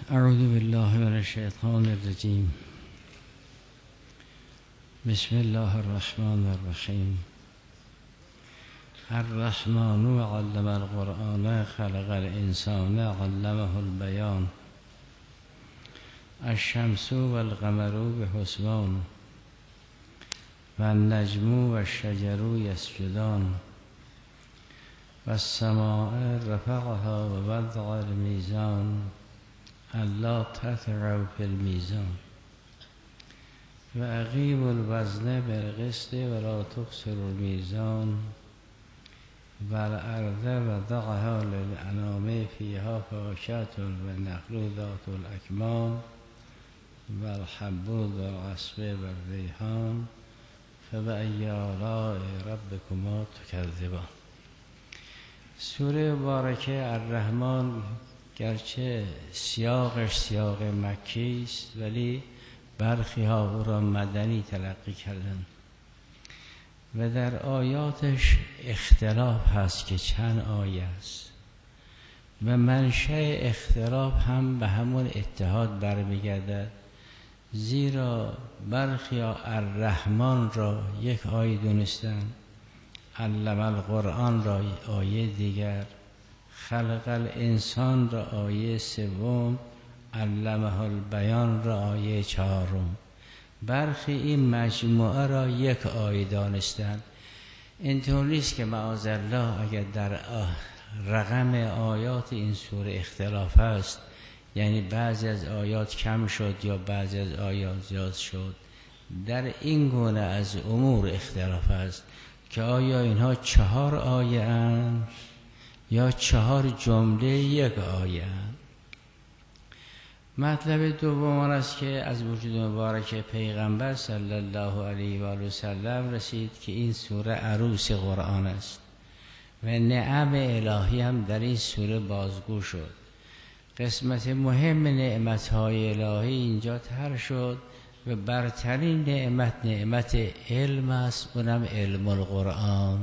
اعوذ بالله من الشیطان الرجیم. بسم الله الرحمن الرحیم. الرحمن علم القرآن خلق الانسان علمه البیان. الشمس والقمر بحسبان والنجم والشجر یسجدان. والسماء رفعها ووضع الميزان الا تطغوا في الميزان واقیموا الوزن بالقسط ولا تخسروا الميزان. والارض وضعها للانام فيها فاکهة والنخل ذات الاکمام والحب ذو العصف والریحان فبأی آلاء ربکما تکذبان. سوره مبارکه الرحمن گرچه سیاقش سیاق مکی است ولی برخی ها او را مدنی تلقی کردند و در آیاتش اختلاف هست که چند آیه است و منشأ اختلاف هم به همون اتحاد برمیگردد، زیرا برخی ها الرحمن را یک آیه دونستند، علم القرآن را آیه دیگر، خلق الانسان را آیه سوم، علمه البیان را آیه چهارم. برخی این مجموعه را یک آیه دانستند. اینطور نیست که معاذالله اگر در رقم آیات این سوره اختلاف است، یعنی بعضی از آیات کم شد یا بعضی از آیات زیاد شد. در این گونه از امور اختلاف است که آیا اینها 4 آیه اند یا 4 جمله یک آیه اند. مطلب دوم است که از وجود مبارک پیغمبر صلی الله علیه و آله و سلم رسید که این سوره عروس قرآن است و نعم الهی هم در این سوره بازگو شد. قسمت مهم نعمت‌های الهی اینجا طرح شد و برترین نعمت علم است، اونم علم القرآن.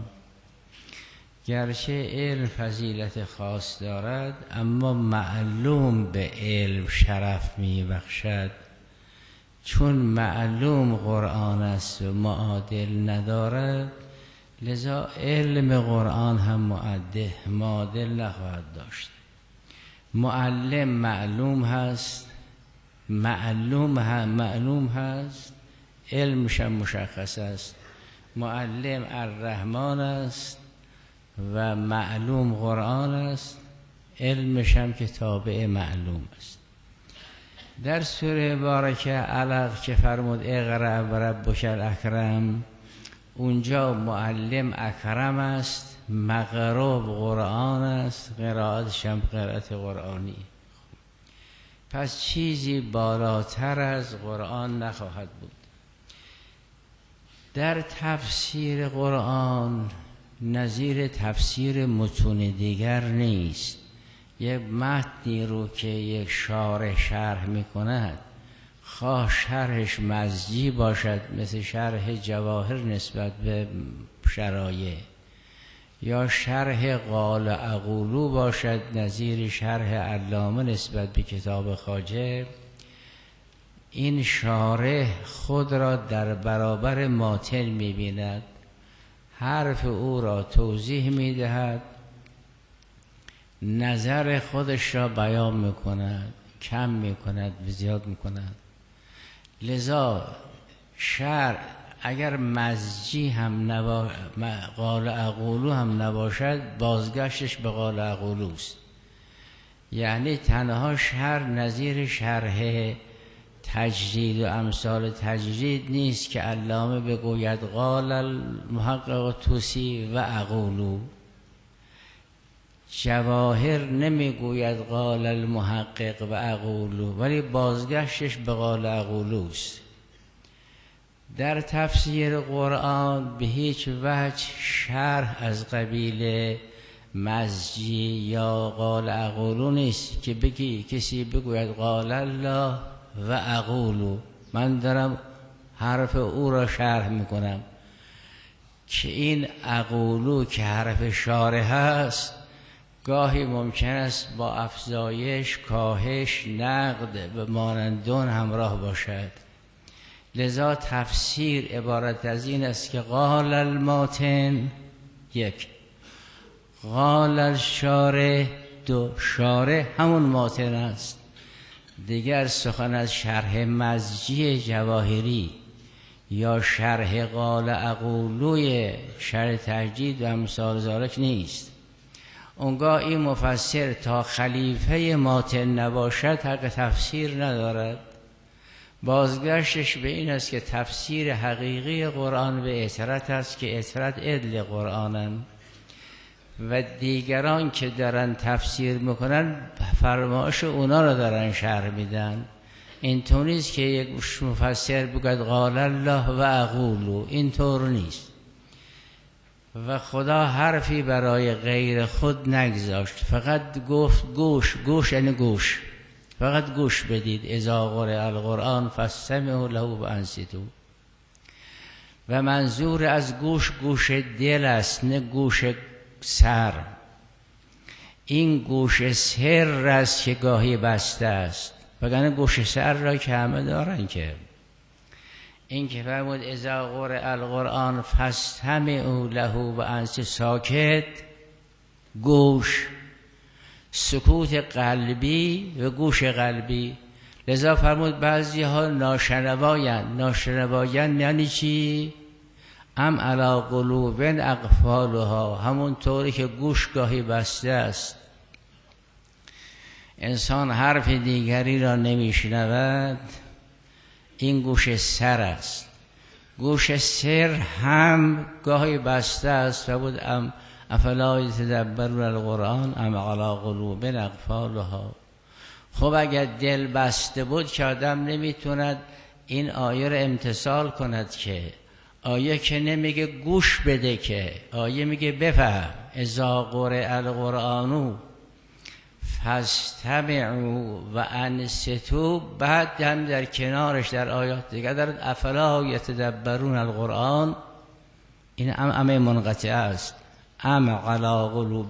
گرچه علم فضیلت خاص دارد اما معلوم به علم شرف می بخشد. چون معلوم قرآن است و معادل ندارد، لذا علم قرآن هم معادل نخواهد داشت. معلم معلوم هست، معلوم هست، علمش هم مشخص است. معلم الرحمن است و معلوم قرآن است، علمش هم که تابع معلوم است. در سوره مبارکه علق که فرمود اقرأ و ربک الاکرم، اونجا معلم اکرم است، مقروب قرآن است، قرائتش هم قرائت قرآنی. پس چیزی بالاتر از قرآن نخواهد بود. در تفسیر قرآن نظیر تفسیر متون دیگر نیست. یک متنی رو که یک شرح می کند، خواه شرحش مزجی باشد مثل شرح جواهر نسبت به شرایع، یا شرح قال اقولو باشد نظیر شرح علامه نسبت به کتاب خواجه، این شارح خود را در برابر ماتن می بیند، حرف او را توضیح می دهد، نظر خودش را بیان می کند، کم می کند، زیاد می کند. لذا شرع اگر مزجی هم قال اقولو هم نباشد، بازگشتش به قال اقولوست. یعنی تنها شرع نظیر شرح تجرید و امثال تجرید نیست که علامه بگوید قال المحقق توسی و اقولو. جواهر نمیگوید قال المحقق و اقولو، ولی بازگشتش به قال اقولوست. در تفسیر قرآن به هیچ وجه شرح از قبیل مزجی یا قال اقولو نیست که کسی بگوید قال الله و اقولو، من دارم حرف او را شرح میکنم، که این اقولو که حرف شارح هست گاهی ممکن است با افزایش، کاهش، نقد و مانندون همراه باشد. لذا تفسیر عبارت از این است که قال الماتن، یک، قال الشارح، دو، شارح همون ماتن است. دیگر سخن از شرح مزجی جواهری یا شرح قال اقولوی شرح تجدید و امثال ذالک نیست. اونگاه این مفسر تا خلیفه ماتن نباشد حق تفسیر ندارد. بازگشتش به این است که تفسیر حقیقی قرآن به اطرت است که اطرت عدل قرآنن و دیگران که دارن تفسیر میکنن فرمایش اونا رو دارن شرح میدن. اینطور نیست که یک مفسر بگوید قال الله و اقولو، اینطور نیست. و خدا حرفی برای غیر خود نگذاشت، فقط گفت گوش یعنی گوش، فقط گوش بدید. اذا قرئ القرآن فاستمعوا له وانصتوا. و منظور از گوش دل است، نه گوش سر. این گوش سر است که گاهی بسته است، وگرنه گوش سر را که همه دارن. که این که فرمود اذا قرئ القرآن فاستمعوا له وانصتوا، ساکت، گوش، سکوت قلبی و گوش قلبی. لذا فرمود بعضی ها ناشنوایان یعنی چی؟ ام علی قلوب اقفالها، همون طوری که گوش گاهی بسته است، انسان حرف دیگری را نمیشنود، این گوش سر است. گوش سر هم گاهی بسته است. فرمود ام افلا یتدبرون القرآن ام علی قلوب اقفالها. خب اگر دل بسته بود که آدم نمیتوند این آیه را امتثال کند. که آیه که نمیگه گوش بده، که آیه میگه بفهم. اذا قرئ القرآن فاستمعوا و انصتوا. بعد هم در کنارش در آیات دیگه دارد افلا یتدبرون القرآن. این ام منقطعه است. ام علی قلوب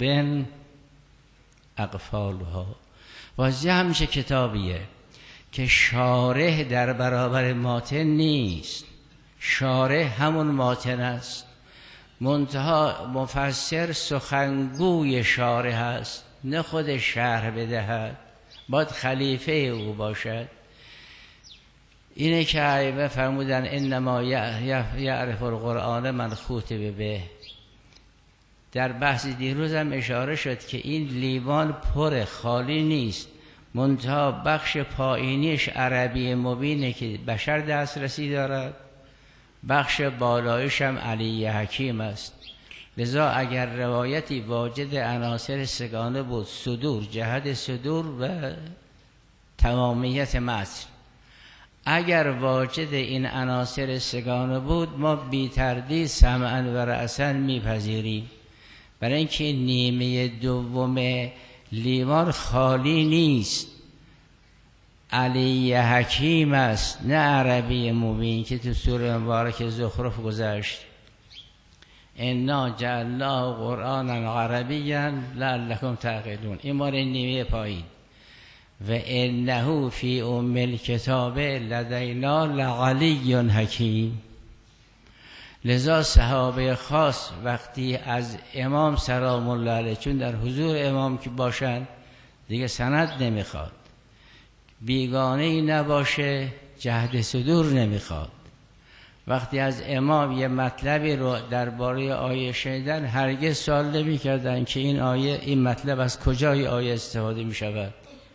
اقفالها. واضح همیشه کتابیه که شارح در برابر ماتن نیست. شارح همون ماتن است، منتها مفسر سخنگوی شارح است، نه خود شرح بدهد، باید خلیفه او باشد. اینه که ائمه فرمودن انما یعرف القرآن من خطب به. در بحث دیروز هم اشاره شد که این لیوان پر، خالی نیست، منتها بخش پایینیش عربی مبینه که بشر دسترسی دارد، بخش بالایش هم علی حکیم است. لذا اگر روایتی واجد عناصر سگانه بود، صدور، جهت صدور و تمامیت متن، اگر واجد این عناصر سگانه بود ما بی تردید سمعا و رأسا میپذیریم. برای اینکه نیمه دوم لیوان خالی نیست، علی حکیم است، نه عربی مبین که تو سوره مبارک زخرف گذشت. انا جعلناه قرآنا عربیا لعلکم تعقلون. این مال نیمه پایین. و انه فی ام الکتاب لدینا لعلی حکیم. لذا صحابه خاص وقتی از امام سلام الله علیه، چون در حضور امام که باشن دیگه سند نمیخواد، بیگانه ای نباشه، جهد صدور نمیخواد. وقتی از امام یه مطلبی رو درباره آیه شنیدن هرگز سوال نمی‌کردن که این آیه، این مطلب از کجای آیه استفاده می‌شود.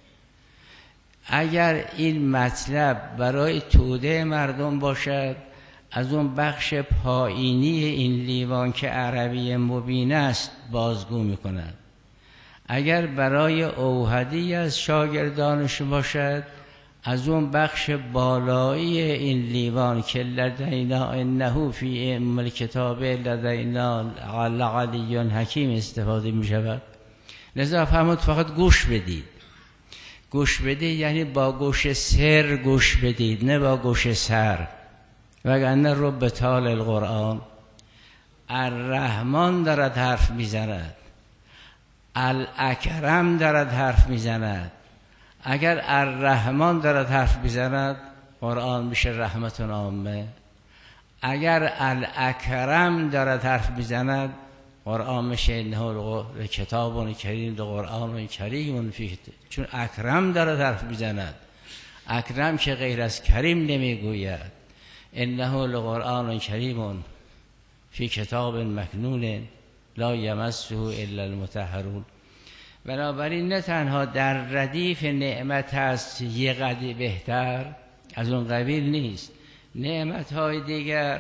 اگر این مطلب برای توده مردم باشد، از اون بخش پایینی این لیوان که عربی مبین است بازگو می‌کنند. اگر برای اوحدی از شاگردانش باشد، از اون بخش بالایی این لیوان که لدینا انه فی ام الکتاب لدینا علی حکیم استفاده می شود. لذا فرمود فقط گوش بدید. گوش بدید یعنی با گوش سر گوش بدید، نه با گوش سر. وگرنه رو به تال القرآن الرحمن دارد حرف می زند. الاکرم دارد حرف میزند. اگر الرحمن دارد حرف میزند قرآن میشه رحمت عامه. اگر الاکرم دارد حرف میزند قرآن میشه انه کتاب کریم، قرآن کریم فیه، چون اکرم دارد حرف میزند. اکرم که غیر از کریم نمیگوید. انه لقرآن کریم فی کتاب مکنون لا یمسه الا المطهرون. بنابراین نه تنها در ردیف نعمت هست یه قدری بهتر، از اون قبیل نیست. نعمت‌های دیگر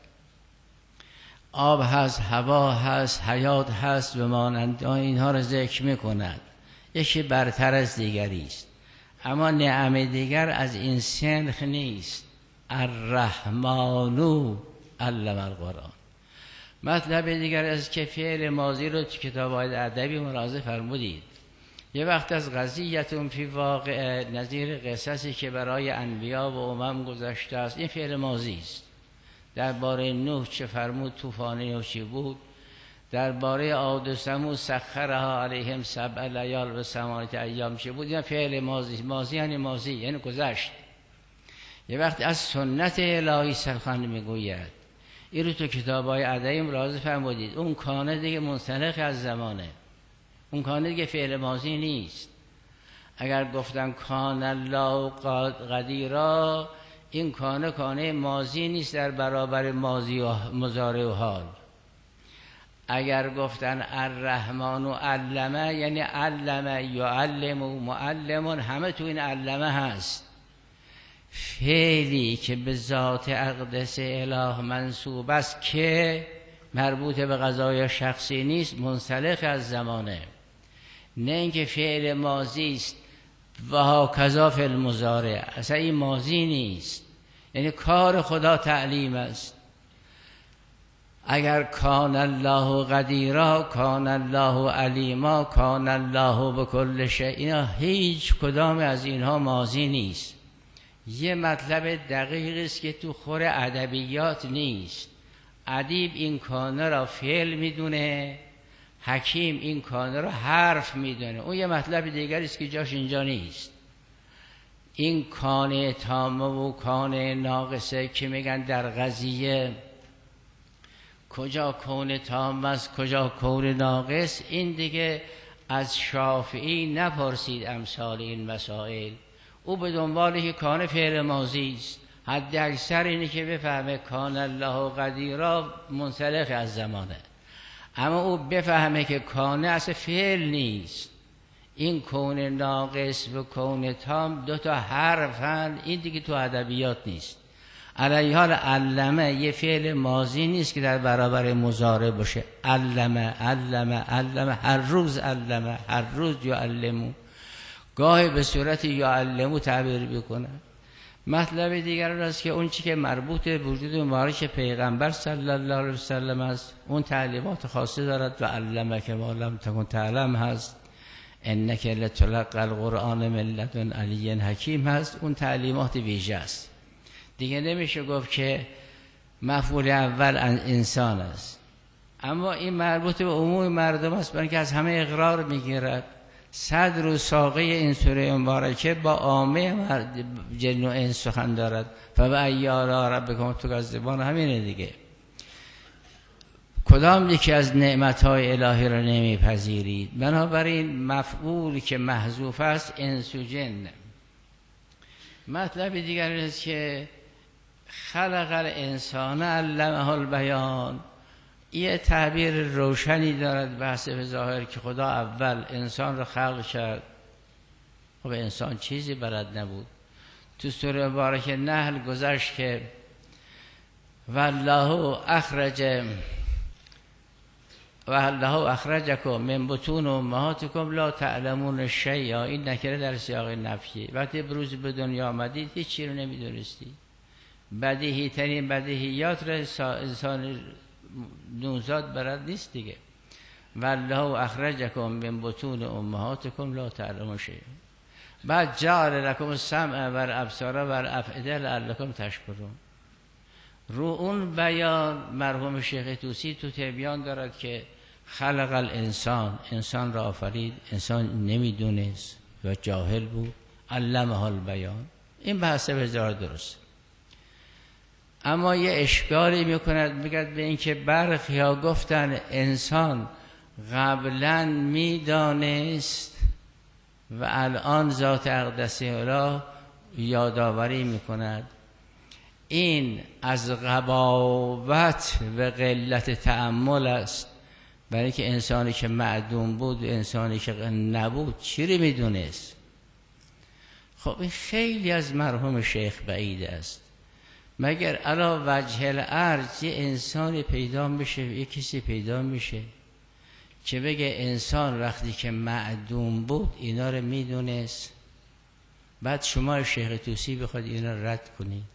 آب هست، هوا هست، حیات هست و مانند اینها را ذکر می‌کند، یکی برتر از دیگری است. اما نعمت دیگر از این سنخ نیست. الرحمن علم القرآن. مطلب دیگر از که فعل ماضی رو تو کتاب‌های ادبی ملاحظه فرمودید. یه وقت از قضیتون فی واقع نظیر قصصی که برای انبیا و امم گذشته است، این فعل ماضی است. درباره نوح چه فرمود طوفان چی بود، درباره عاد و ثمود سخرها علیهم 7 لیال و 8 ایام چه بود، این فعل ماضی. ماضی یعنی ماضی، یعنی گذشت. یه وقت از سنت الهی سخن میگوید، این رو تو کتاب‌های ادبی ملاحظه فرمودید. اون کانه دیگه منسلخ از زمانه، اون کانه دیگه فعل ماضی نیست. اگر گفتن کان الله قدیرا، این کانه ماضی نیست در برابر ماضی و مضارع و حال. اگر گفتن الرحمن علمه، یعنی علمه یعلم و معلمون، همه تو این علمه هست. فعلی که به ذات اقدس اله منصوب است که مربوط به قضای شخصی نیست، منسلخ از زمانه. نه اینکه فعل ماضی است و هاکذا فعل مضارع، اصلا این ماضی نیست، یعنی کار خدا تعلیم است. اگر کان الله قدیرا، کان الله علیما، کان الله بكل شیء، اینا هیچ کدام از اینها ماضی نیست. یه مطلب دقیقی است که تو خور ادبیات نیست. ادیب این کانه را فعل میدونه، حکیم این کانه را حرف میدونه. اون یه مطلب دیگری است که جاش اینجا نیست. این کانه تامه و کانه ناقصه که میگن در قضیه کجا کون تام است کجا کون ناقص، این دیگه از شافعی نپرسید امثال این مسائل. او به دنبال که کان فعل ماضی است. حد اکثر اینه که بفهمه کان الله قدیرا منسلخ از زمانه، اما او بفهمه که کانه اصلا فعل نیست. این کون ناقص و کون تام 2 حرفن، این دیگه تو ادبیات نیست. علیه حال علمه یه فعل ماضی نیست که در برابر مضارع باشه. علمه هر روز علمه، هر روز یعلمو، گاهی به صورت یعلمو تعبیر بکنه. مطلب دیگر است که اون چی که مربوط به وجود مبارک پیغمبر صلی الله علیه وسلم است، اون تعلیمات خاصی دارد و علمک ما لم تکن تعلم هست، انک لتلقی القرآن من لدن علی حکیم هست، اون تعلیمات ویژه است. دیگه نمیشه گفت که مفعول اول انسان است، اما این مربوط به عموم مردم است، برای که از همه اقرار میگیرد. صدر و ساقه این سوره مبارکه با عامه جن و انس سخن دارد. فبأی آلاء ربکما تکذبان، همینه دیگه. کدام یکی از نعمتهای الهی را نمیپذیرید؟ بنابراین مفعول که محذوف است انس و جن. مطلب دیگر است که خلق الانسان علمه البیان، یه تعبیر روشنی دارد بحث به ظاهر که خدا اول انسان رو خلق کرد. خب انسان چیزی بلد نبود. تو سوره مبارکه نحل گذشت که والله اخرجکم من بطون امهاتکم لا تعلمون شیئا، این نکره در سیاق نفی. وقتی بروز به دنیا آمدید هیچ چیزی رو نمیدونستی. بدیهی ترین بدیهیات را انسان نوزاد بلد نیست دیگه. والله اخرجکم من بطون امهاتکم لا تعلمون شیئا، بعد جعل لکم السمع والابصار والافئده لعلکم تشکرون. رو اون بیان مرحوم شیخ طوسی تو تبیان دارد که خلق الانسان، انسان را آفرید، انسان نمیدونست و جاهل بود، علمه البیان. این بحث بسیار درست. اما یه اشکالی میکند، میگد به این که برخی ها گفتن انسان قبلا میدانست و الان ذات اقدسه را یادآوری میکند. این از غباوت و قلت تأمل است، برای که انسانی که معدوم بود، انسانی که نبود، چی رو میدونست؟ خب این خیلی از مرحوم شیخ بعید است. مگر علا وجه الارض یه انسانی پیدا میشه، یه کسی پیدا میشه که بگه انسان وقتی که معدوم بود اینا رو میدونست، بعد شما شیخ طوسی بخواد اینا رد کنید؟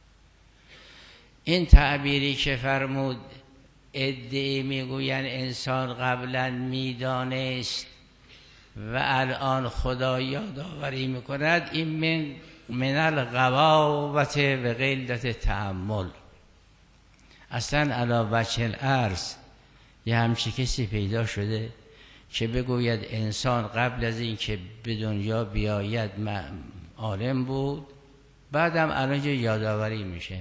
این تعبیری که فرمود ادعی میگوین انسان قبلا میدانست و الان خدا یادآوری میکند، این من الغباوت و قلت تأمل. اصلا علی وجه الارض یه همچی کسی پیدا شده که بگوید انسان قبل از این که به دنیا بیاید عالم بود، بعدم الان یادآوری میشه؟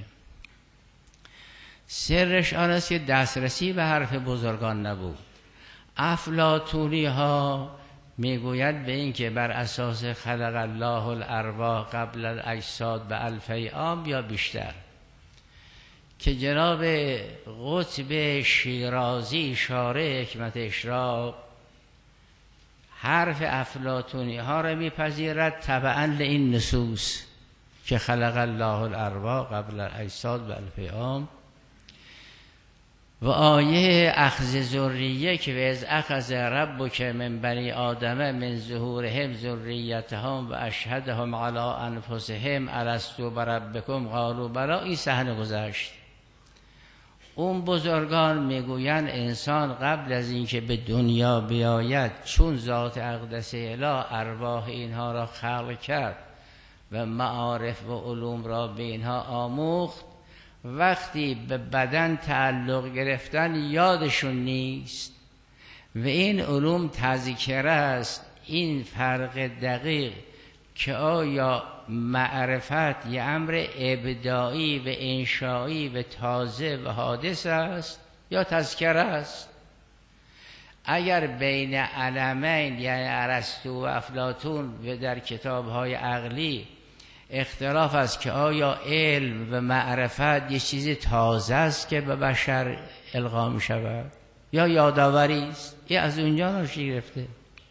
سرش آن است که دسترسی به حرف بزرگان نبود. افلاطونی ها میگوید به این که بر اساس خلق الله الارواح قبل الاجساد به 1000 عام یا بیشتر، که جناب قطب شیرازی شارع حکمت اشراق حرف افلاطونی ها را میپذیرد تبعا لین نصوص که خلق الله الارواح قبل الاجساد به 1000 عام، و آیه اخذ ذریه که از اخذ ربک من بنی آدم من ظهورهم ذریتهم و اشهدهم علی انفسهم الستو بربکم قالوا بلی، این صحنه گذشت. اون بزرگان میگویند انسان قبل از اینکه به دنیا بیاید، چون ذات اقدس اله ارواح اینها را خلق کرد و معارف و علوم را به اینها آموخت، وقتی به بدن تعلق گرفتن یادشون نیست و این علوم تذکره است. این فرق دقیق که آیا معرفت یه امر ابداعی و انشایی و تازه و حادث است یا تذکره است. اگر بین علمین یعنی ارسطو و افلاطون و در کتاب‌های عقلی اختلاف است که آیا علم و معرفت یه چیز تازه است که به بشر القا می شود یا یادآوری است، این از اونجا ناشی گرفته.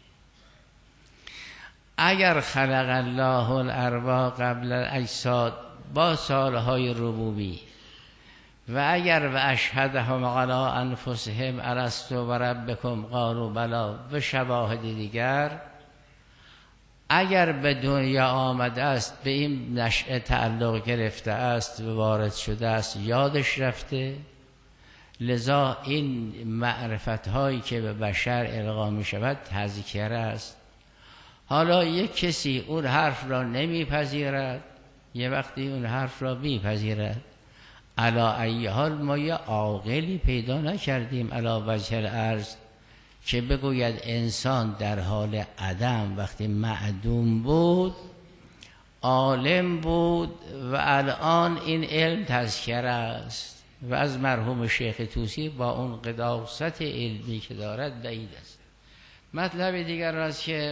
اگر خلق الله الارواح قبل الاجساد با سالهای ربوبی و اگر و اشهدهم علی انفسهم الستو و ربکم قالوا بلی و شواهد دیگر، اگر به دنیا آمده است به این نشأه تعلق گرفته است و وارد شده است، یادش رفته، لذا این معرفت هایی که به بشر القا می شود تذکره است. حالا یک کسی اون حرف را نمیپذیرد، یه وقتی اون حرف را میپذیرد. علی ای حال ما یه عاقلی پیدا نکردیم علی وجه الارض که بگوید انسان در حال عدم وقتی معدوم بود عالم بود و الان این علم تذکره است. و از مرحوم شیخ طوسی با اون قداست علمی که دارد بعید است. مطلب دیگر است که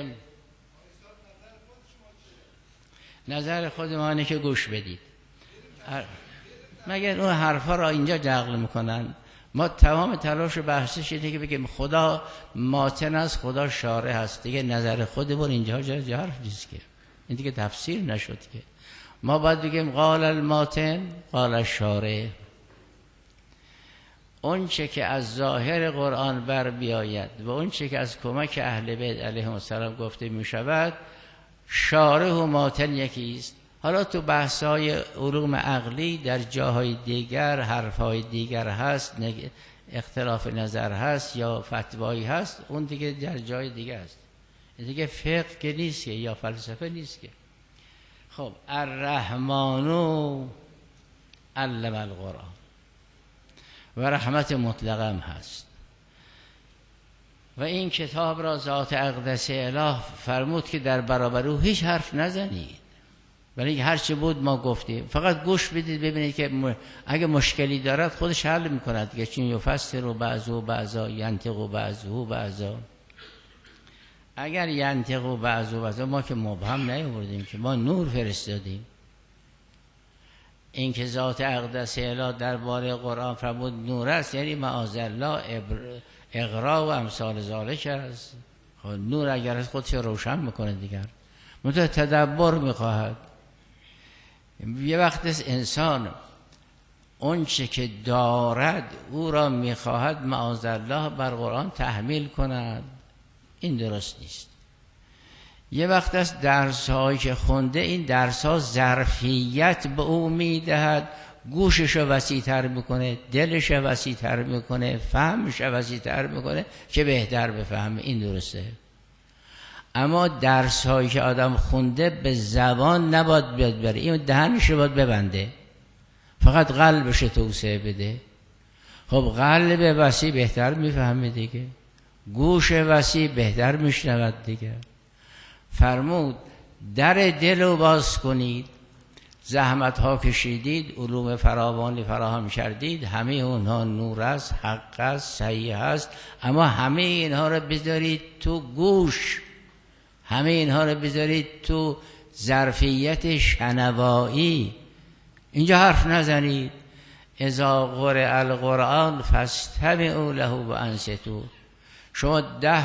نظر خودمانه که گوش بدید. مگر اون حرفا را اینجا جغل میکنن؟ ما تمام تلاش و بحثش اینه که بگیم خدا ماتن است، خدا شارع هست. دیگه نظر خودمون اینجا جا حرف نیست که، این دیگه تفسیر نشد که. ما باید بگیم قال الماتن قال الشارع. اون چه که از ظاهر قرآن بر بیاید و اون چه که از کمک اهل بیت علیهم السلام گفته می شود، شارع و ماتن یکیست. حالا تو بحث‌های علوم عقلی در جاهای دیگر حرف‌های دیگر هست، اختلاف نظر هست یا فتوایی هست، اون دیگه در جای دیگه است. این دیگه فقه که نیست که یا فلسفه نیست که. خب الرحمن علم القرآن و رحمت مطلقه هم هست. و این کتاب را ذات اقدس اله فرمود که در برابر او هیچ حرف نزنید، ولی هر چه بود ما گفتیم، فقط گوش بدید ببینید که اگه مشکلی دارد خودش حل میکند که چون یفسر و بعضا ینطق و بعضا. اگر ینطق و بعضا ما که مبهم نیاوردیم، که ما نور فرستادیم. این که ذات اقدس اله درباره قرآن فرمود نور است، یعنی معاذالله اقرا و امثال ذالک است. نور اگر از خودش روشن میکنه دیگر منتها تدبر میخواهد. یه وقت انسان اون چه که دارد او را میخواهد معاذالله بر قرآن تحمیل کند، این درست نیست. یه وقت است درس هایی که خونده این درس ها ظرفیت به او میدهد، گوشش رو وسیع تر میکنه، دلش رو وسیع تر میکنه، فهمش رو وسیع تر میکنه که بهتر بفهمه، این درسته. اما درس هایی که آدم خونده به زبان نباید بیاد بره، این دهنش رو باید ببنده، فقط قلبش توسعه بده. خب قلب وسیع بهتر میفهمه دیگه، گوش وسیع بهتر میشنود دیگه. فرمود در دل رو باز کنید، زحمت ها کشیدید، علوم فراوانی فراهم کردید، همه اونها نور است، حق است، صحیح است، اما همه اینها رو بذارید تو گوش، همه اینها رو بذارید تو ظرفیت شنوایی، اینجا حرف نزنید. اذا قرئ القرآن فاستمعوا له و انصتوا. شما 10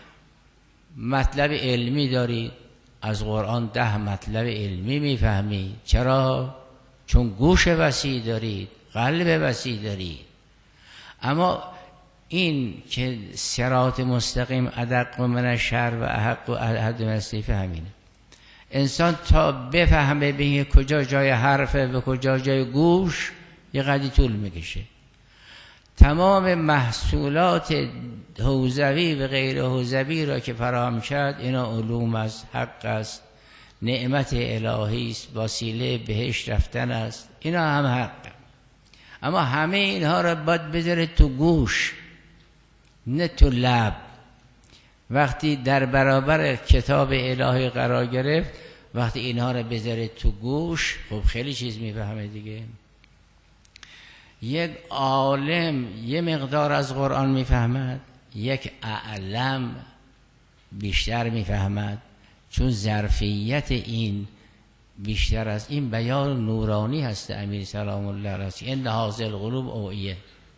مطلب علمی دارید، از قرآن 10 مطلب علمی میفهمید. چرا؟ چون گوش وسیع دارید، قلب وسیع دارید. اما این که صراط مستقیم ادق من الشعر و احق و احد من السیف، همینه. انسان تا بفهمه به کجا جای حرفه و کجا جای گوش یه قدری طول میکشه. تمام محصولات حوزوی و غیر حوزوی را که فراهم کرد، اینا علوم است، حق است، نعمت الهی است، وسیله بهشت رفتن است، اینا هم حق. اما همه اینها را باید بذاره تو گوش، نه تو لب. وقتی در برابر کتاب الهی قرار گرفت، وقتی اینها را بذاره تو گوش، خب خیلی چیز میفهمه دیگه. یک عالم یه مقدار از قرآن میفهمد، یک اعلم بیشتر میفهمد، چون ظرفیت این بیشتر است. این بیان نورانی هست امیر سلام الله علیه. این هذه القلوب اوعیه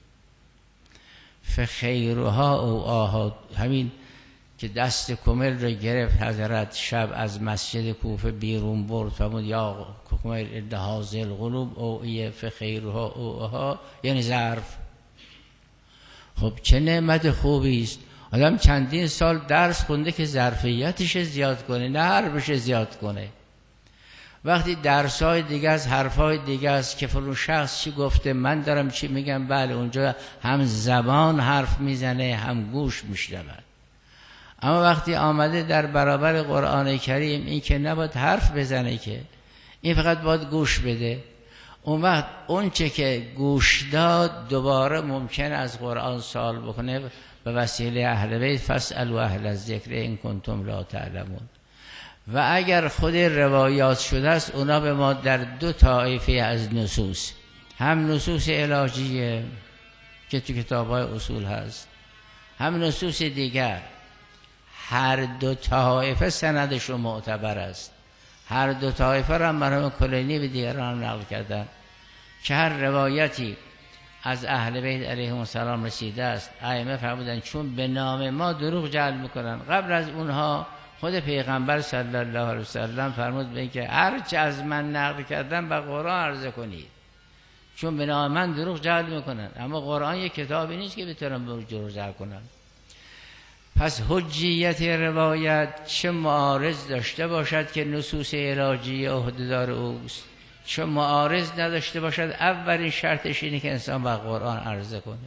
فخیرها اوعاها. همین که دست کمل رو گرفت حضرت شب از مسجد کوفه بیرون برد، فرمود یا کمل ان هذه القلوب اوعیه فخیرها اوعاها، یعنی ظرف. خب چه نعمت خوبی است. آدم چندین سال درس خونده که ظرفیتش زیاد کنه، نه حرفش زیاد کنه. وقتی درسای دیگه است، حرفای دیگه است که فلان شخص چی گفته، من دارم چی میگم، بله اونجا هم زبان حرف میزنه هم گوش میشنود. اما وقتی آمده در برابر قرآن کریم، این که نباید حرف بزنه، که این فقط باید گوش بده. اون وقت اون چه که گوش داد دوباره ممکن از قرآن سوال بکنه به وسیله اهل بیت، فاسألوا اهل الذکر ان کنتم لا تعلمون. و اگر خود روایات شده است، اونا به ما در 2 طایفه از نصوص، هم نصوص الهیه که تو کتاب‌های اصول هست، هم نصوص دیگر، هر 2 طایفه سندشون معتبر است. هر 2 طایفه را مرحوم کلینی به دیگران نقل کردن که هر روایتی از اهل بیت علیهم السلام رسیده است، ائمه فرمودن چون به نام ما دروغ جعل میکنن. قبل از اونها خود پیغمبر صلی الله علیه وسلم فرمود به که هر چه از من نقل کردن به قرآن عرضه کنید، چون به نام من دروغ جعل میکنن. اما قرآن یک کتابی نیست که بتونن دروغ جعل کنن. پس حجیت روایت چه معارض داشته باشد که نصوص الهی عهده‌دار اوست، چه معارض نداشته باشد، اولین شرطش اینه که انسان با قرآن عرضه کنه.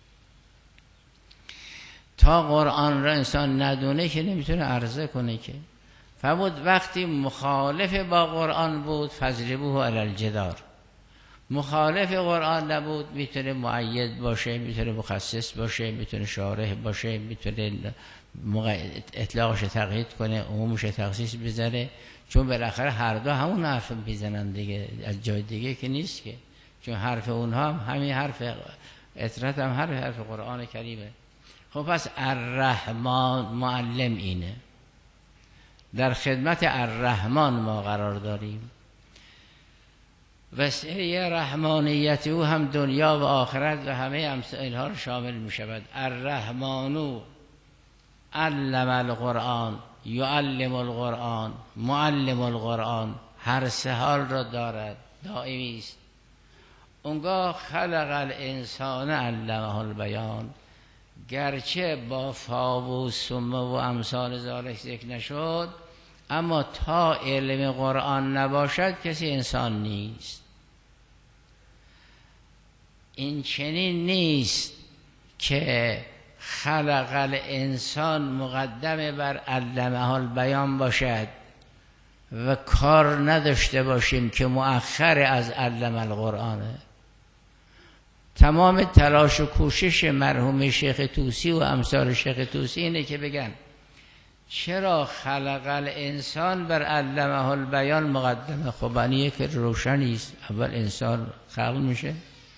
تا قرآن را انسان ندونه که نمیتونه عرضه کنه. که فرمود وقتی مخالف با قرآن بود، فضربوه علی الجدار، مخالف قرآن نبود، میتونه مؤید باشه، میتونه مخصص باشه، میتونه شارح باشه، میتونه اطلاقش تقیید کنه، عمومش تخصیص بزنه، چون بالاخره هر دو همون حرف میزنن دیگه، از جای دیگه که نیست که، چون حرف اونها هم همین حرف اطرت هم حرف قرآن کریمه. خب پس الرحمن معلم اینه، در خدمت الرحمن ما قرار داریم. وسیله رحمانیت او هم دنیا و آخرت و همه امثال ها رو شامل می شود. الرحمن علم القرآن، یعلم القرآن، معلم القرآن، هر سه حال را دارد، دائمی است. اونگاه خلق الانسان علمه البیان، گرچه با فا و سمه و امثال ذالک ذکر نشد، اما تا علم قرآن نباشد کسی انسان نیست. این چنین نیست که خلق الانسان مقدم بر علمه البیان باشد و کار نداشته باشیم که مؤخر از علم القرآنه. تمام تلاش و کوشش مرحوم شیخ طوسی و امثال شیخ طوسی اینه که بگن چرا خلق الانسان بر علمه البیان مقدمه. خب اینیه که روشنی است، اول انسان خلق میشه،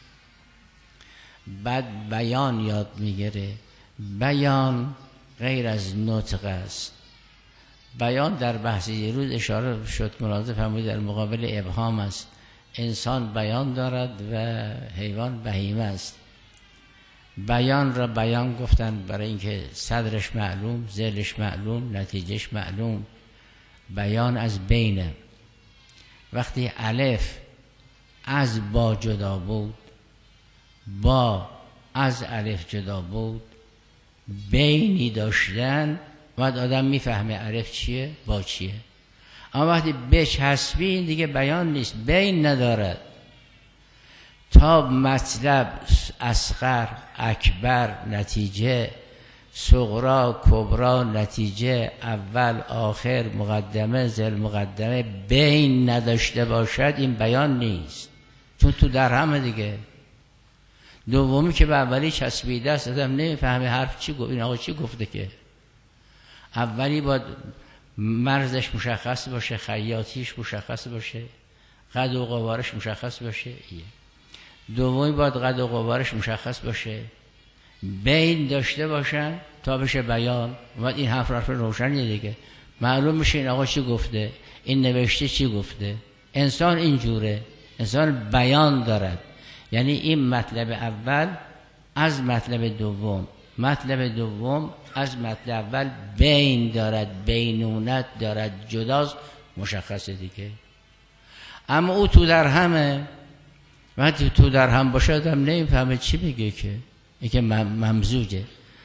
بعد بیان یاد میگیره. بیان غیر از نطق است. بیان در بحث یه روز اشاره شد، ملاحظه فرمودید، در مقابل ابهام است. انسان بیان دارد و حیوان بهیمه است. بیان را بیان گفتن برای اینکه صدرش معلوم، ذیلش معلوم، نتیجهش معلوم. بیان از بینه. وقتی الف از با جدا بود، با از الف جدا بود، بینی داشتن، بعد آدم میفهمه الف چیه با چیه. اما وقتی بچسبین دیگه بیان نیست، بین ندارد. تا مطلب اصغر، اکبر، نتیجه، صغرا، کبرا، نتیجه، اول، آخر، مقدمه، ذیل مقدمه، بین نداشته باشد این بیان نیست، چون تو در همه دیگه. دومی که به اولی چسبیده است، آدم نمیفهمه حرف چی گفت، این آقا چی گفته. که اولی باید مرزش مشخص باشه، خیاطیش مشخص باشه، قد و قوارش مشخص باشه. دومی باید قد و قوارش مشخص باشه، بین داشته باشن تا بشه بیان. و این حرف روشنیه دیگه، معلوم میشه این آقا چی گفته، این نوشته چی گفته. انسان اینجوره، انسان بیان دارد، یعنی این مطلب اول از مطلب دوم، مطلب دوم از مطلب اول بین دارد، بینونت دارد، جداست، مشخصه دیگه. اما او تو در همه، وقتی تو در هم باشه آدم نمیفهمه چی میگه، که این که ممزوجه.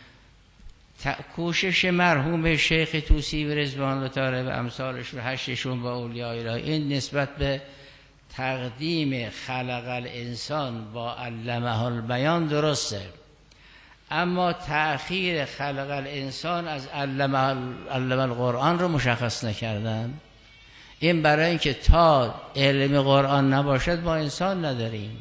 کوشش مرحوم شیخ طوسی و رضوان الله تعالی و امثالش و هشتشون با اولیاء الهی، این نسبت به تقدیم خلق الانسان با علمه البیان درسته، اما تأخیر خلق الانسان از علمه القرآن رو مشخص نکردن. این برای اینکه تا علم قرآن نباشد ما انسان نداریم.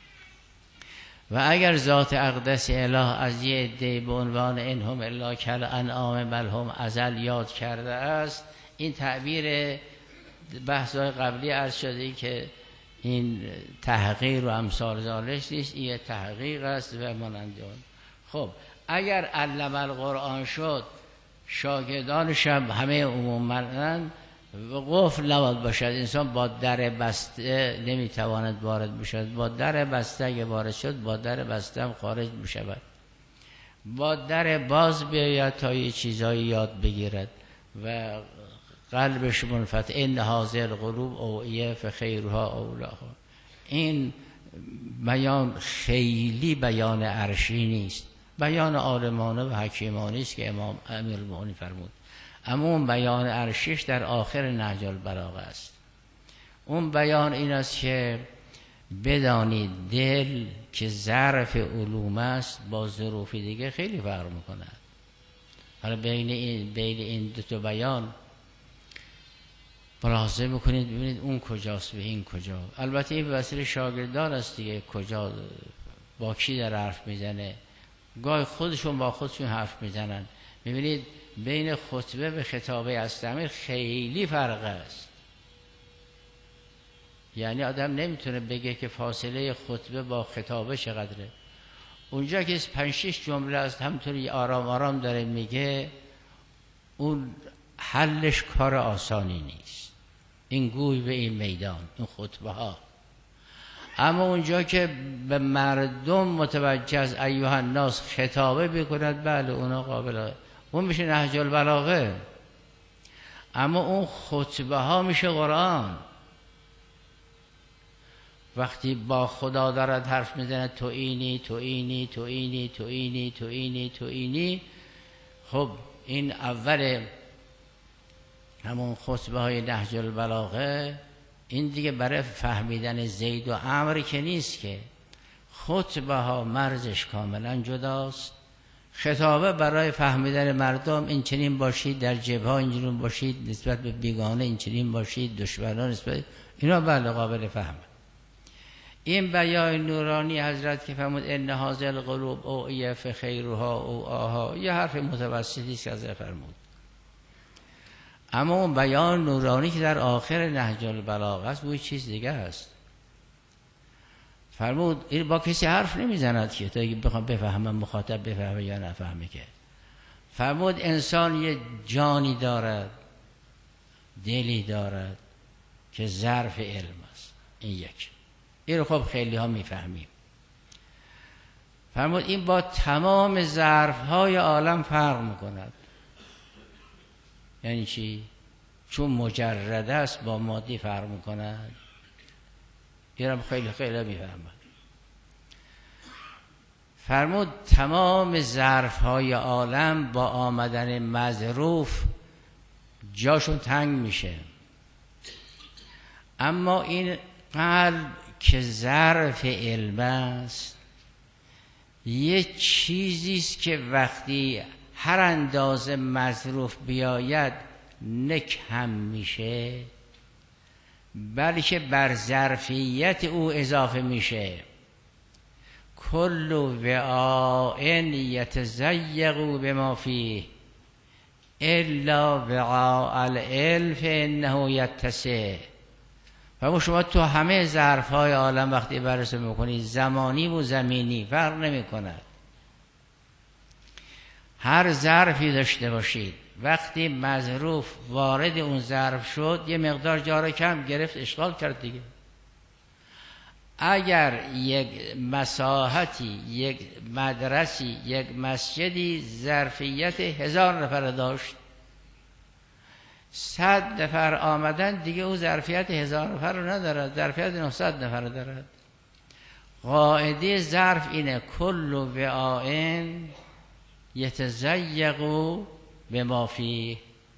و اگر ذات اقدس اله از یه عده به عنوان انهم الا کالانعام بل هم ازل یاد کرده است، این تعبیر بحث‌های قبلی عرض شده که این تحقیر و امثال ذالک نیست، این تحقیق است و مانند آن. خب اگر علم القرآن شد، شاگردانش هم همه عموماً قفل نباید باشد، انسان با در بسته نمیتواند وارد بشود. با در بسته اگه وارد شد، با در بسته هم خارج میشود. با در باز بیاید تا یه چیزایی یاد بگیرد و قلبش منفتح. این حاضر قلوب اوعیه فخیرها اولاها. این بیان خیلی بیان عرشی نیست، بیان عالمانه و حکیمانه است که امام امیرالمومنین فرمود. اما اون بیان عرشیش در آخر نهج البلاغه است. اون بیان این است که بدانید دل که ظرف علوم است با ظروف دیگه خیلی فرق میکنه. حالا بین این دو تا بیان ملاحظه بکنید ببینید اون کجاست و این کجا. البته این به وسیله شاگردان است دیگه، کجا با کی در حرف میزنه، گاهی خودشون با خودشون حرف میزنن. میبینید بین خطبه و خطابه یستمر خیلی فرق است. یعنی آدم نمیتونه بگه که فاصله خطبه با خطابه چقدره. اونجا که 5-6 جمله است همطوری آرام آرام داره میگه، اون حلش کار آسانی نیست، این گوی به این میدان، این خطبه ها. اما اونجا که به مردم متوجه از ایها الناس خطابه بکند، بله اونا قابل، اون میشه نهج البلاغه. اما اون خطبه ها میشه قرآن. وقتی با خدا دارد حرف میزنه، تو اینی تو اینی تو اینی تو اینی تو اینی تو اینی، خب این اول همون خطبه های نهج البلاغه. این دیگه برای فهمیدن زید و عمرو که نیست که، خطبه ها مرزش کاملا جداست. خطابه برای فهمیدن مردم، این چنین باشید، در جبهه اینجورون باشید، نسبت به بیگانه این چنین باشید، دشمنان نسبت اینا بله قابل فهمه. این بیان نورانی حضرت که فرمود ان هذا القلوب اوعیه فخیرها او آها، یه حرف متوسطی است که حضرت فرمود. اما اون بیان نورانی که در آخر نهج البلاغه است، اون چیز دیگه است. فرمود این با کسی حرف نمیزند که تا اگه بخوام بفهمم مخاطب بفهمه یا نفهمه که. فرمود انسان یه جانی دارد، دلی دارد که ظرف علم است. این یک، این رو خب خیلی ها میفهمیم. فرمود این با تمام ظرف های عالم فرق میکند. یعنی چی؟ چون مجرد است با مادی فرق میکند. این رو خیلی خیلی میفهمند. فرمود تمام ظرف های عالم با آمدن مظروف جاشون تنگ میشه. اما این قلب که ظرف علم است، یه چیزیست که وقتی هر اندازه مظروف بیاید نه کم میشه، بلکه بر ظرفیت او اضافه میشه. کل وعاء یتضیق بما فیه الا وعاء العلم فانه یتسع. و شما تو همه ظرف‌های عالم وقتی بررسی میکنید، زمانی و زمینی فرق نمی کند، هر ظرفی داشته باشید، وقتی مظروف وارد اون ظرف شد یه مقدار جا را کم گرفت، اشغال کرد دیگه. اگر یک مساحتی، یک مدرسی، یک مسجدی ظرفیت 1000 نفر داشت، 100 نفر آمدن دیگه او ظرفیت 1000 نفر رو ندارد، ظرفیت 900 نفر دارد. قاعده ظرف اینه کل وعاء یتضیق بما فیه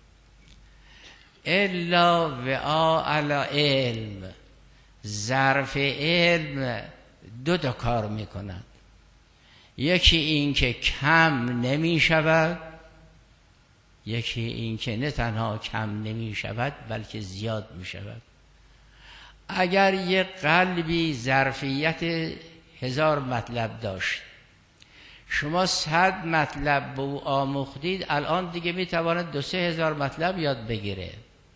الا وعاء العلم. ظرف علم دو تا کار میکند. یکی این که کم نمی شود، یکی این که نه تنها کم نمی شود بلکه زیاد می شود. اگر یک قلبی ظرفیت 1000 مطلب داشت، شما 100 مطلب به او آموختید، الان دیگه می تواند 2-3 هزار مطلب یاد بگیره.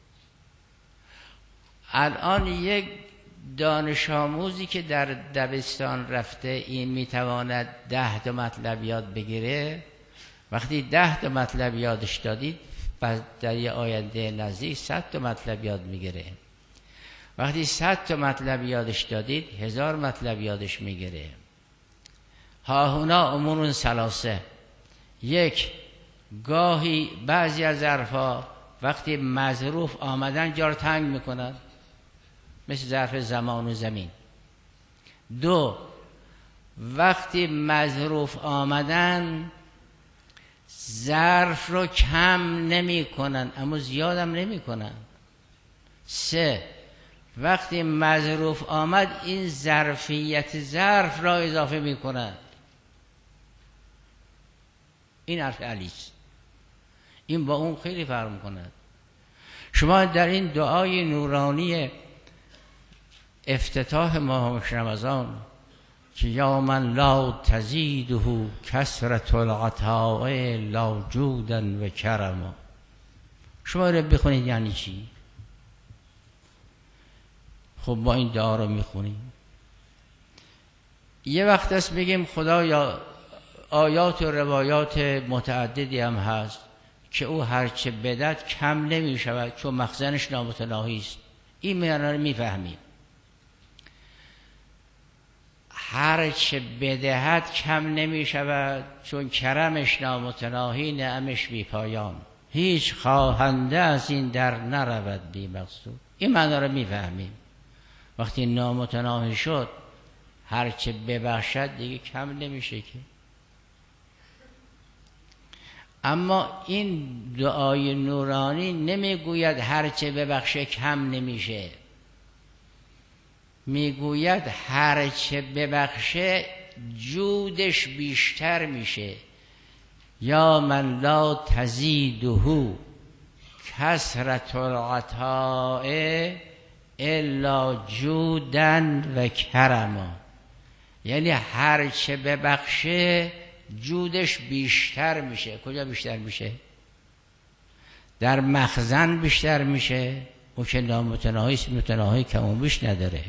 الان یک دانش آموزی که در دبستان رفته، این می تواند 10 تا مطلب یاد بگیره. وقتی 10 تا مطلب یادش دادید، بعد در یه آینده نزدیک 100 تا مطلب یاد میگیره. وقتی 100 تا مطلب یادش دادید، 1000 مطلب یادش میگیره. ها هنا امور ثلاثه. یک، گاهی بعضی از ظرفا وقتی مظروف آمدن جا رو تنگ میکنن، مثل ظرف زمان و زمین. 2، وقتی مظروف آمدن ظرف رو کم نمی کنن اما زیادم نمی کنن. 3، وقتی مظروف آمد این ظرفیت ظرف را اضافه می کنن. این حرف علیست. این با اون خیلی فرق می کند. شما در این دعای نورانی افتتاح ماه رمضان که یا من لا تزیده کثرت العطاء لا جودا و کرما، شما رو بخونید یعنی چی؟ خب ما این دعا رو میخونیم، یه وقت است بگیم خدا یا آیات و روایات متعددی هم هست که او هرچه بدد کم نمی شود چون مخزنش نامتناهی است. این معنا رو میفهمیم. هرچه بدهد کم نمی شود چون کرمش نامتناهی، نعمش بی پایان، هیچ خواهنده از این در نرود بی مقصود. این معنا رو میفهمیم. وقتی نامتناهی شد هرچه ببخشد دیگه کم نمیشه که. اما این دعای نورانی نمیگوید هرچه ببخشه کم نمیشه، میگوید هرچه ببخشه جودش بیشتر میشه. یا من لا تزیده کثرت العطاء الا جودا و کرما، یعنی هرچه ببخشه جودش بیشتر میشه. کجا بیشتر میشه؟ در مخزن بیشتر میشه. او که نامتناهی است، متناهی کم و بیش نداره.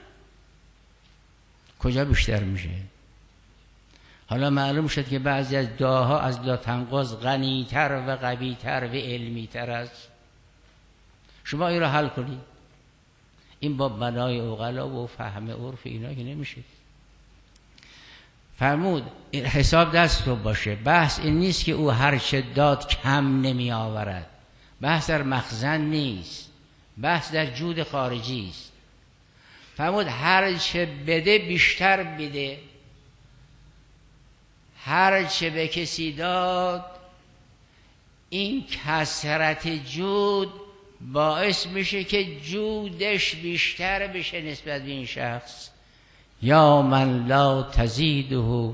کجا بیشتر میشه؟ حالا معلوم شد که بعضی از دعاها از لا تنقص غنیتر و قویتر و علمیتر است. شما این را حل کنید. این با بنای عقلا و فهم عرف اینا که نمیشه. فرمود این حساب دست رو باشه. بحث این نیست که او هرچه داد کم نمی آورد. بحث در مخزن نیست، بحث در جود خارجی است. فرمود هرچه بده بیشتر بده. هرچه به کسی داد این کثرت جود باعث میشه که جودش بیشتر بشه نسبت به این شخص. یا من لا تزیده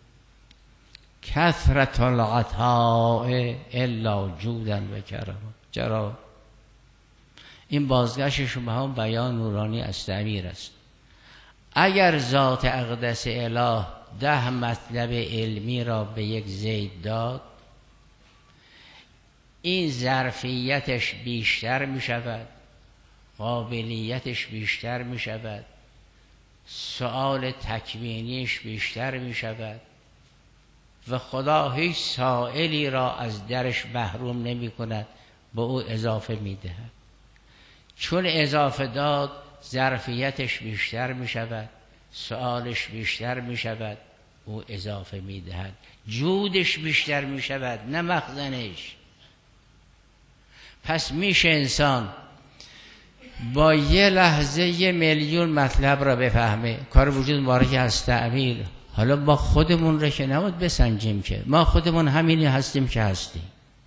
کثرت العطاء الا جودا و کرما. این بازگشت شما هم بیان نورانی از تعمیر است. اگر ذات اقدس اله 10 مطلب علمی را به یک زید داد، این ظرفیتش بیشتر می شود، قابلیتش بیشتر می شود، سؤال تکوینیش بیشتر می شود و خدا هیچ سائلی را از درش محروم نمی کند، به او اضافه می دهد. چون اضافه داد ظرفیتش بیشتر می شود، سؤالش بیشتر می شود، او اضافه می دهد. جودش بیشتر می شود نه مخزنش. پس میشه انسان با یه لحظه 1,000,000 مطلب را بفهمه. کار وجود مبارک از تعمیر. حالا با خودمون را که نباید بسنجیم که ما خودمون همینی هستیم که هستیم.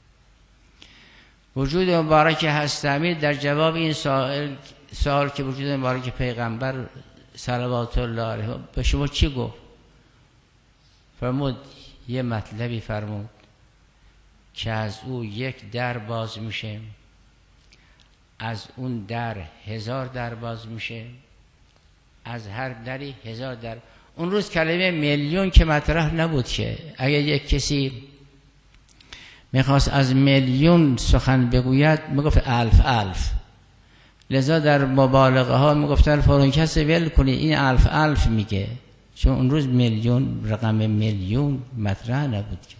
وجود مبارک هست تعمیر در جواب این سوال که وجود مبارک پیغمبر صلوات الله علیه به شما چی گفت؟ فرمود یه مطلبی فرمود که از او یک در باز میشه، از اون در 1000 در باز میشه، از هر دری 1000 در. اون روز کلمه میلیون که مطرح نبود که. اگر یک کسی میخواست از میلیون سخن بگوید میگفت 1000. لذا در مبالغه ها میگفتن فلان کس ول کنید این 1000 میگه، چون اون روز میلیون رقم میلیون مطرح نبود که.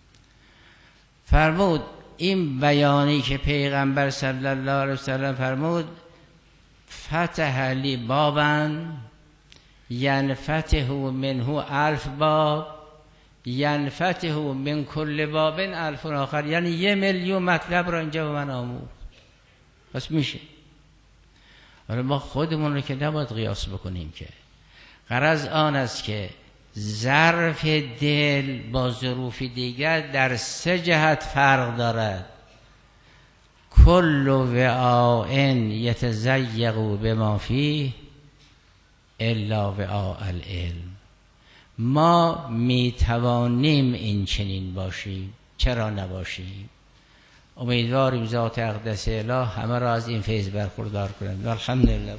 فرمود این بیانی که پیغمبر صلی الله علیه وسلم فرمود فتح لی بابا ینفتح منه 1000 باب ینفتح من کل باب 1000 آخر، یعنی 1,000,000 مطلب را اینجا به من آموخت. پس میشه. ولی ما خودمون رو که نباید قیاس بکنیم که. غرض آن است که ظرف دل با ظروف دیگر در 3 جهت فرق دارد. کل وعاء یتضیق بما فیه الا وعاء العلم. ما می توانیم این چنین باشیم، چرا نباشیم؟ امیدواریم ذات اقدس اله همه را از این فیض برخوردار کنند. الحمدلله.